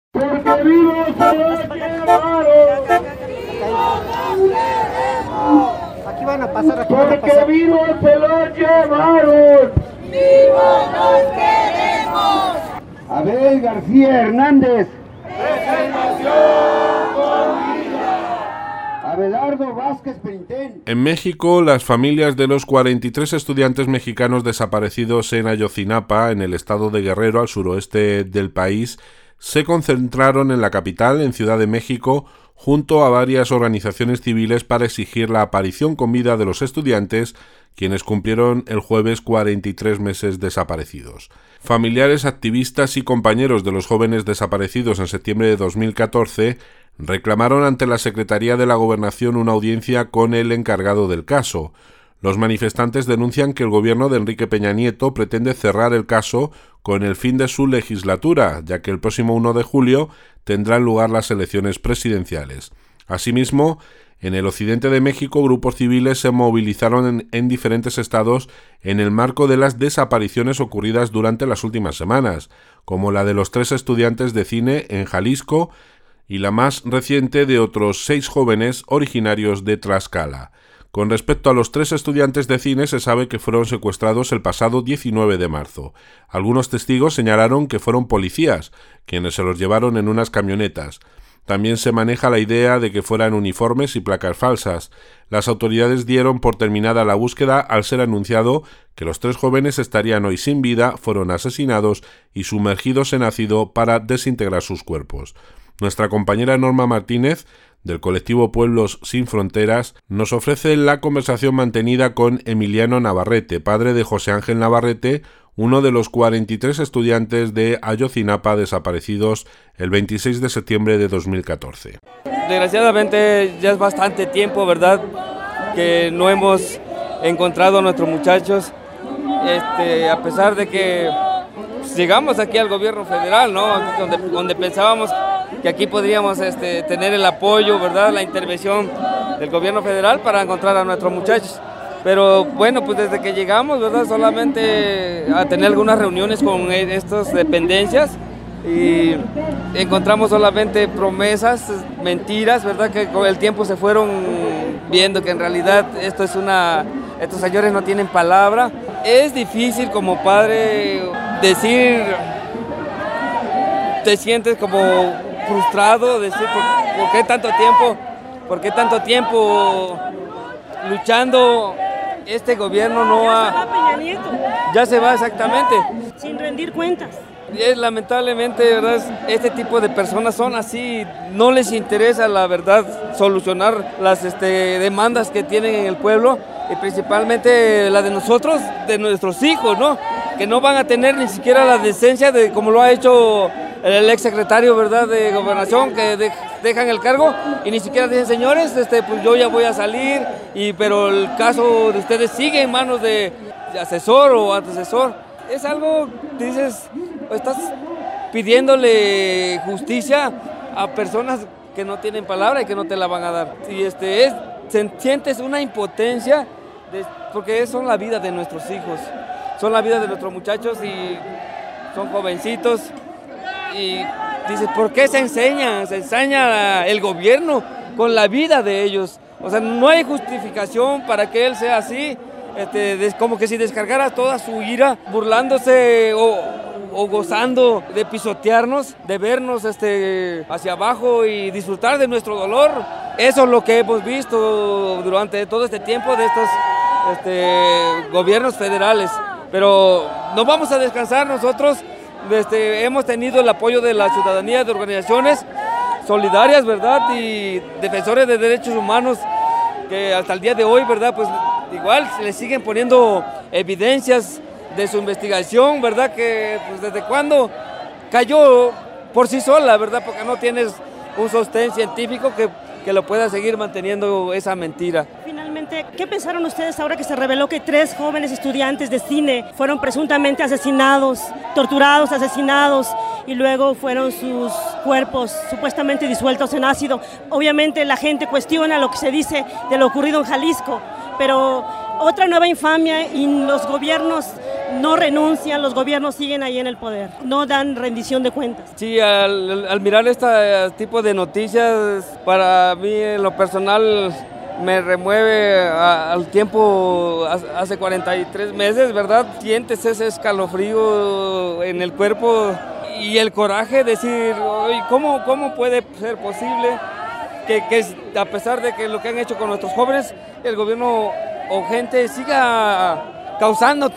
Porque vivos se los llevaron. Aquí van a pasar, Porque vivos se los llevaron. ¡Vivos los queremos! Abel García Hernández. Abelardo Vázquez Pentén. En México, las familias de los 43 estudiantes mexicanos desaparecidos en Ayotzinapa, en el estado de Guerrero, al suroeste del país, se concentraron en la capital, en Ciudad de México, junto a varias organizaciones civiles para exigir la aparición con vida de los estudiantes, quienes cumplieron el jueves 43 meses desaparecidos. Familiares, activistas y compañeros de los jóvenes desaparecidos en septiembre de 2014 reclamaron ante la Secretaría de la Gobernación una audiencia con el encargado del caso. Los manifestantes denuncian que el gobierno de Enrique Peña Nieto pretende cerrar el caso con el fin de su legislatura, ya que el próximo 1 de julio tendrán lugar las elecciones presidenciales. Asimismo, en el occidente de México, grupos civiles se movilizaron en diferentes estados en el marco de las desapariciones ocurridas durante las últimas semanas, como la de los 3 estudiantes de cine en Jalisco y la más reciente de otros 6 jóvenes originarios de Tlaxcala. Con respecto a los 3 estudiantes de cine, se sabe que fueron secuestrados el pasado 19 de marzo. Algunos testigos señalaron que fueron policías, quienes se los llevaron en unas camionetas. También se maneja la idea de que fueran uniformes y placas falsas. Las autoridades dieron por terminada la búsqueda al ser anunciado que los 3 jóvenes estarían hoy sin vida, fueron asesinados y sumergidos en ácido para desintegrar sus cuerpos. Nuestra compañera Norma Martínez, del colectivo Pueblos Sin Fronteras, nos ofrece la conversación mantenida con Emiliano Navarrete, padre de José Ángel Navarrete, uno de los 43 estudiantes de Ayotzinapa desaparecidos el 26 de septiembre de 2014. Desgraciadamente ya es bastante tiempo, ¿verdad?, que no hemos encontrado a nuestros muchachos, a pesar de que llegamos aquí al gobierno federal, ¿no?, donde pensábamos que aquí podríamos tener el apoyo, ¿verdad?, la intervención del gobierno federal para encontrar a nuestros muchachos. Pero bueno, pues desde que llegamos, ¿verdad?, solamente a tener algunas reuniones con estas dependencias y encontramos solamente promesas, mentiras, ¿verdad?, que con el tiempo se fueron viendo que en realidad estos señores no tienen palabra. Es difícil como padre decir, te sientes como frustrado, decir ¿por qué tanto tiempo luchando? Este gobierno no ha... Ya se va Peña Nieto. Ya se va, exactamente. Sin rendir cuentas. Lamentablemente, ¿verdad?, este tipo de personas son así, no les interesa, la verdad, solucionar las demandas que tienen en el pueblo y principalmente la de nosotros, de nuestros hijos, ¿no?, que no van a tener ni siquiera la decencia de como lo ha hecho el exsecretario, ¿verdad?, de Gobernación, que dejan el cargo y ni siquiera dicen, señores, pues yo ya voy a salir, pero el caso de ustedes sigue en manos de asesor o antecesor. Es algo, dices, estás pidiéndole justicia a personas que no tienen palabra y que no te la van a dar. Y sientes una impotencia porque son la vida de nuestros hijos, son la vida de nuestros muchachos y son jovencitos. Y dices, ¿por qué se ensaña el gobierno con la vida de ellos? O sea, no hay justificación para que él sea así, como que si descargara toda su ira, burlándose o gozando de pisotearnos, de vernos hacia abajo y disfrutar de nuestro dolor. Eso es lo que hemos visto durante todo este tiempo de estos gobiernos federales. Pero no vamos a descansar nosotros. Hemos tenido el apoyo de la ciudadanía, de organizaciones solidarias, ¿verdad?, y defensores de derechos humanos que hasta el día de hoy, ¿verdad?, pues igual le siguen poniendo evidencias de su investigación, ¿verdad?, que pues desde cuándo cayó por sí sola, ¿verdad?, porque no tienes un sostén científico que lo pueda seguir manteniendo esa mentira. Finalmente, ¿qué pensaron ustedes ahora que se reveló que 3 jóvenes estudiantes de cine fueron presuntamente asesinados, torturados, asesinados y luego fueron sus cuerpos supuestamente disueltos en ácido? Obviamente la gente cuestiona lo que se dice de lo ocurrido en Jalisco, pero otra nueva infamia y los gobiernos no renuncian, los gobiernos siguen ahí en el poder, no dan rendición de cuentas. Sí, al mirar este tipo de noticias, para mí en lo personal me remueve al tiempo hace 43 meses, ¿verdad? Sientes ese escalofrío en el cuerpo y el coraje de decir, ¿cómo puede ser posible que a pesar de que lo que han hecho con nuestros jóvenes, el gobierno o gente siga causando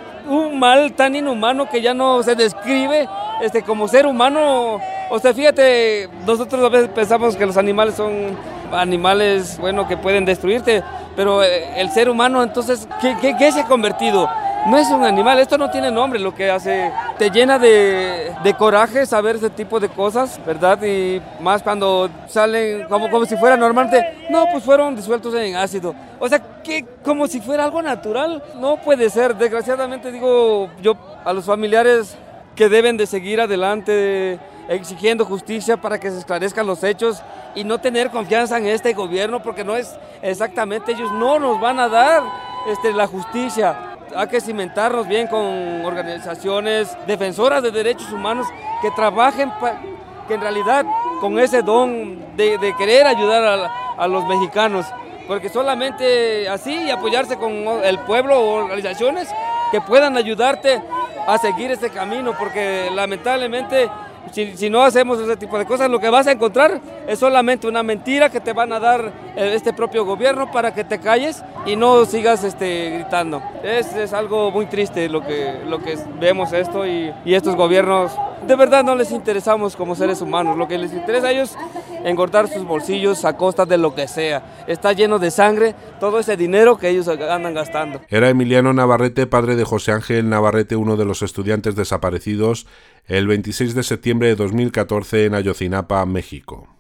un mal tan inhumano que ya no se describe como ser humano? O sea, fíjate, nosotros a veces pensamos que los animales son animales, bueno, que pueden destruirte, pero el ser humano, entonces, ¿qué se ha convertido? No es un animal, esto no tiene nombre, lo que hace, te llena de coraje saber ese tipo de cosas, ¿verdad? Y más cuando salen como si fuera normalmente, no, pues fueron disueltos en ácido. O sea, que como si fuera algo natural, no puede ser. Desgraciadamente digo yo a los familiares que deben de seguir adelante exigiendo justicia para que se esclarezcan los hechos y no tener confianza en este gobierno, porque no es exactamente, ellos no nos van a dar la justicia. Hay que cimentarnos bien con organizaciones defensoras de derechos humanos que trabajen, que en realidad con ese don de querer ayudar a los mexicanos, porque solamente así y apoyarse con el pueblo o organizaciones que puedan ayudarte a seguir este camino, porque lamentablemente si no hacemos ese tipo de cosas, lo que vas a encontrar es solamente una mentira que te van a dar este propio gobierno para que te calles y no sigas gritando. Es algo muy triste lo que vemos esto y estos gobiernos de verdad no les interesamos como seres humanos. Lo que les interesa a ellos es engordar sus bolsillos a costa de lo que sea. Está lleno de sangre todo ese dinero que ellos andan gastando. Era Emiliano Navarrete, padre de José Ángel Navarrete, uno de los estudiantes desaparecidos el 26 de septiembre de 2014 en Ayotzinapa, México.